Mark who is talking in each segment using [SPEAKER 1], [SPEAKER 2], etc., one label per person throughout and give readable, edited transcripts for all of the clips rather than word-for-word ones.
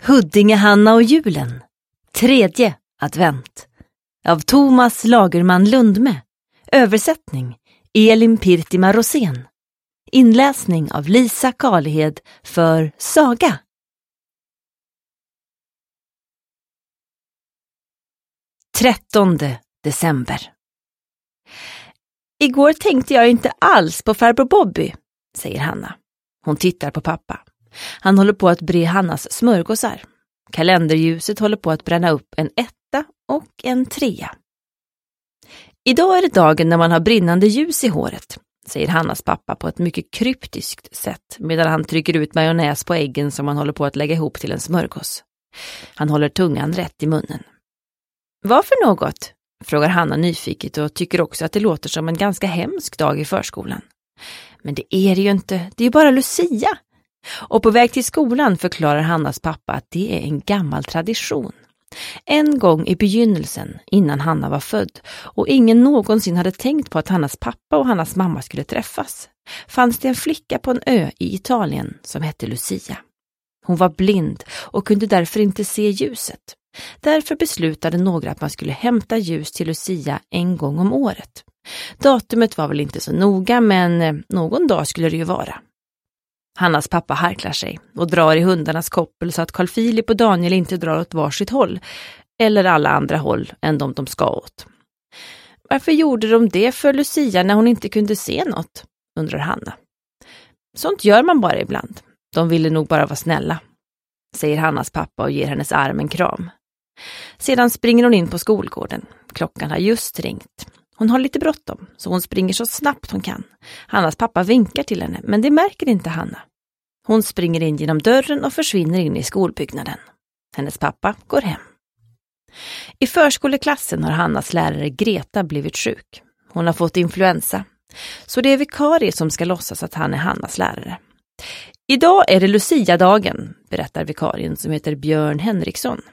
[SPEAKER 1] Huddinge Hanna och julen, 3:e advent, av Thomas Lagerman Lundme, översättning Elin Pirtima Rosén, inläsning av Lisa Karlhed för Saga. December. Igår tänkte jag inte alls på farbror Bobby, säger Hanna. Hon tittar på pappa. Han håller på att bre Hannas smörgåsar. Kalenderljuset håller på att bränna upp en 1 och en 3. Idag är det dagen när man har brinnande ljus i håret, säger Hannas pappa på ett mycket kryptiskt sätt medan han trycker ut majonnäs på äggen som han håller på att lägga ihop till en smörgås. Han håller tungan rätt i munnen. Vad för något? Frågar Hanna nyfiket och tycker också att det låter som en ganska hemsk dag i förskolan. Men det är det ju inte, det är bara Lucia. Och på väg till skolan förklarar Hannas pappa att det är en gammal tradition. En gång i begynnelsen, innan Hanna var född, och ingen någonsin hade tänkt på att Hannas pappa och Hannas mamma skulle träffas, fanns det en flicka på en ö i Italien som hette Lucia. Hon var blind och kunde därför inte se ljuset. Därför beslutade några att man skulle hämta ljus till Lucia en gång om året. Datumet var väl inte så noga, men någon dag skulle det ju vara. Hannas pappa harklar sig och drar i hundarnas koppel så att Carl Philip och Daniel inte drar åt varsitt håll, eller alla andra håll än de ska åt. Varför gjorde de det för Lucia när hon inte kunde se något, undrar Hanna. Sånt gör man bara ibland. De ville nog bara vara snälla, säger Hannas pappa och ger hennes arm en kram. Sedan springer hon in på skolgården. Klockan har just ringt. Hon har lite bråttom, så hon springer så snabbt hon kan. Hannas pappa vinkar till henne, men det märker inte Hanna. Hon springer in genom dörren och försvinner in i skolbyggnaden. Hennes pappa går hem. I förskoleklassen har Hannas lärare Greta blivit sjuk. Hon har fått influensa. Så det är vikarie som ska låtsas att han är Hannas lärare. Idag är det Lucia-dagen, berättar vikarien som heter Björn Henriksson.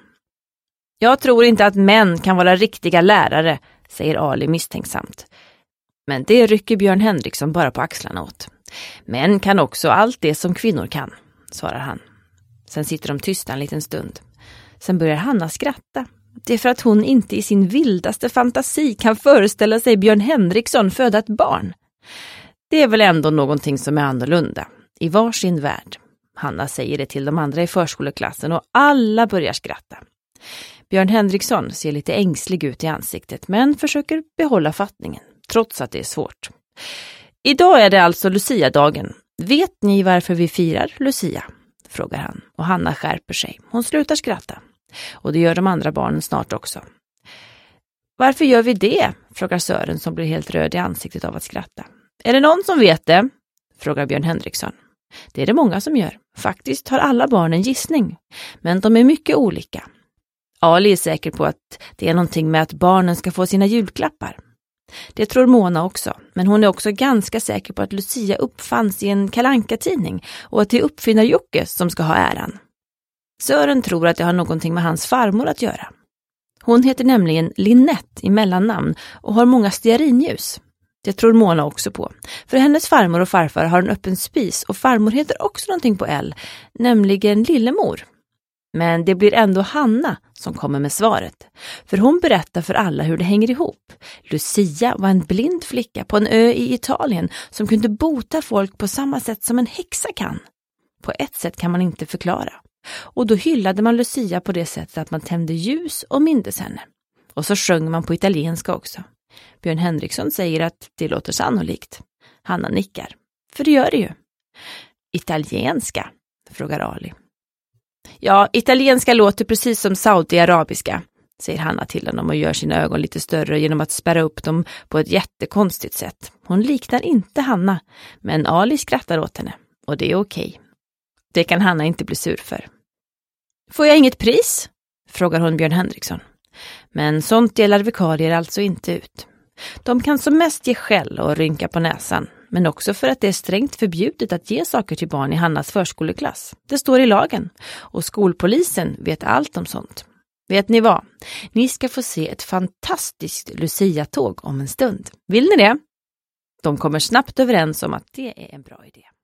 [SPEAKER 1] Jag tror inte att män kan vara riktiga lärare, säger Ali misstänksamt. Men det rycker Björn Henriksson bara på axlarna åt. Män kan också allt det som kvinnor kan, svarar han. Sen sitter de tysta en liten stund. Sen börjar Hanna skratta. Det är för att hon inte i sin vildaste fantasi kan föreställa sig Björn Henriksson föda ett barn. Det är väl ändå någonting som är annorlunda. I varsin värld. Hanna säger det till de andra i förskoleklassen och alla börjar skratta. Björn Henriksson ser lite ängslig ut i ansiktet men försöker behålla fattningen, trots att det är svårt. Idag är det alltså Lucia-dagen. Vet ni varför vi firar Lucia? Frågar han och Hanna skärper sig. Hon slutar skratta. Och det gör de andra barnen snart också. Varför gör vi det? Frågar Sören som blir helt röd i ansiktet av att skratta. Är det någon som vet det? Frågar Björn Henriksson. Det är det många som gör. Faktiskt har alla barn en gissning. Men de är mycket olika. Ali är säker på att det är någonting med att barnen ska få sina julklappar. Det tror Mona också, men hon är också ganska säker på att Lucia uppfanns i en Kalle Anka-tidning och att det är uppfinnar-Jocke som ska ha äran. Sören tror att det har någonting med hans farmor att göra. Hon heter nämligen Linette i mellannamn och har många stearinljus. Det tror Mona också på, för hennes farmor och farfar har en öppen spis och farmor heter också någonting på L, nämligen Lillemor. Men det blir ändå Hanna som kommer med svaret. För hon berättar för alla hur det hänger ihop. Lucia var en blind flicka på en ö i Italien som kunde bota folk på samma sätt som en häxa kan. På ett sätt kan man inte förklara. Och då hyllade man Lucia på det sättet att man tände ljus och mindes henne. Och så sjöng man på italienska också. Björn Henriksson säger att det låter sannolikt. Hanna nickar. För det gör det ju. Italienska, frågar Ali. Ja, italienska låter precis som saudi-arabiska, säger Hanna till honom och gör sina ögon lite större genom att spärra upp dem på ett jättekonstigt sätt. Hon liknar inte Hanna, men Ali skrattar åt henne och det är okej. Det kan Hanna inte bli sur för. Får jag inget pris? Frågar hon Björn Henriksson. Men sånt delar vikarier alltså inte ut. De kan som mest ge skäll och rynka på näsan, men också för att det är strängt förbjudet att ge saker till barn i Hannas förskoleklass. Det står i lagen och skolpolisen vet allt om sånt. Vet ni vad? Ni ska få se ett fantastiskt Lucia-tåg om en stund. Vill ni det? De kommer snabbt överens om att det är en bra idé.